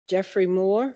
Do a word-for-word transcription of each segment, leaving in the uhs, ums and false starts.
Jeffrey Moore.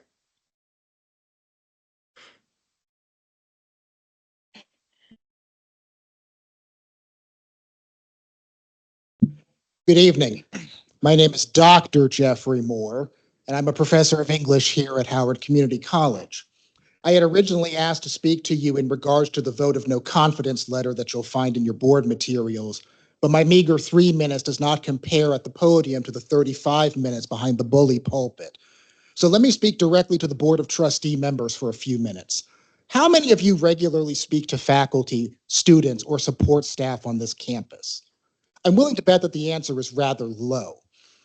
Good evening. My name is Doctor Jeffrey Moore, and I'm a professor of English here at Howard Community College. I had originally asked to speak to you in regards to the vote of no confidence letter that you'll find in your board materials, but my meager three minutes does not compare at the podium to the thirty-five minutes behind the bully pulpit. So let me speak directly to the Board of Trustee members for a few minutes. How many of you regularly speak to faculty, students, or support staff on this campus? I'm willing to bet that the answer is rather low.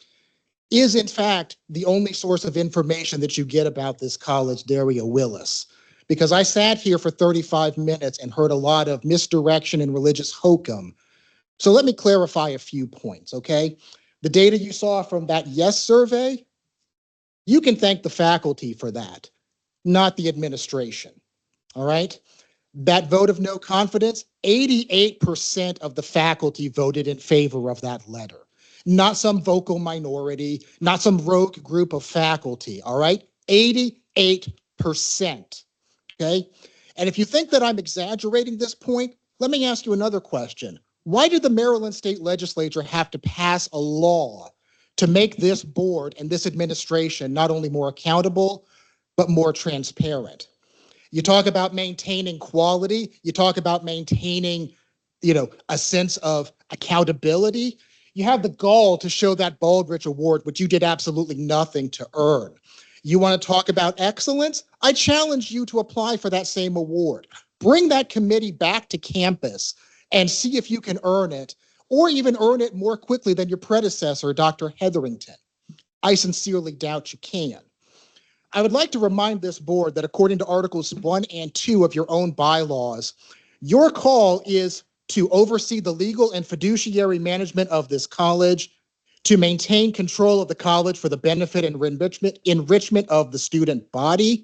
Is, in fact, the only source of information that you get about this college Daria Willis? Because I sat here for thirty-five minutes and heard a lot of misdirection and religious hokum. So let me clarify a few points, okay? The data you saw from that yes survey, you can thank the faculty for that, not the administration, all right? That vote of no confidence, eighty-eight percent of the faculty voted in favor of that letter. Not some vocal minority, not some rogue group of faculty, all right? eighty-eight percent, okay? And if you think that I'm exaggerating this point, let me ask you another question. Why did the Maryland State Legislature have to pass a law to make this board and this administration not only more accountable, but more transparent? You talk about maintaining quality. You talk about maintaining, you know, a sense of accountability. You have the gall to show that Baldrige Award, which you did absolutely nothing to earn. You want to talk about excellence? I challenge you to apply for that same award. Bring that committee back to campus and see if you can earn it, or even earn it more quickly than your predecessor, Doctor Hetherington. I sincerely doubt you can. I would like to remind this board that according to Articles one and two of your own bylaws, your call is to oversee the legal and fiduciary management of this college, to maintain control of the college for the benefit and enrichment, enrichment of the student body,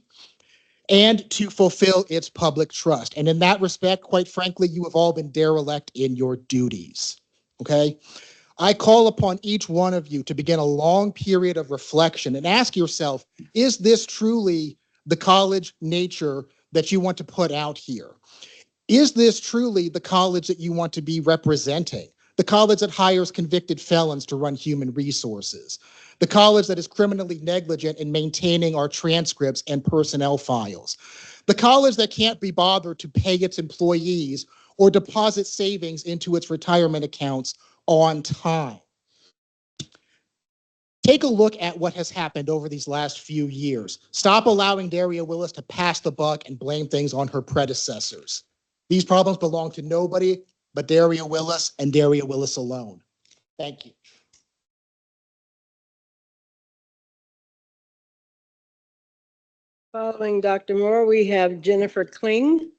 and to fulfill its public trust. And in that respect, quite frankly, you have all been derelict in your duties, okay? I call upon each one of you to begin a long period of reflection and ask yourself, is this truly the college nature that you want to put out here? Is this truly the college that you want to be representing? The college that hires convicted felons to run human resources? The college that is criminally negligent in maintaining our transcripts and personnel files? The college that can't be bothered to pay its employees or deposit savings into its retirement accounts on time? Take a look at what has happened over these last few years. Stop allowing Daria Willis to pass the buck and blame things on her predecessors. These problems belong to nobody but Daria Willis and Daria Willis alone. Thank you. Following Doctor Moore, we have Jennifer Kling.